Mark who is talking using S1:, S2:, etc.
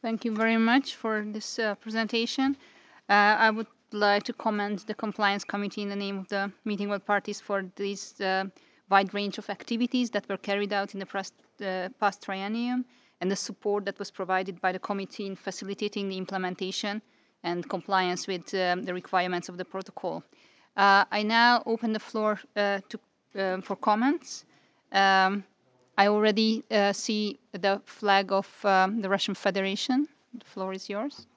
S1: Thank you very much for this presentation. I would like to commend the Compliance Committee in the name of the meeting world parties for this wide range of activities that were carried out in the past triennium and the support that was provided by the committee in facilitating the implementation and compliance with the requirements of the protocol. I now open the floor for comments. I already see the flag of the Russian Federation. The floor is yours.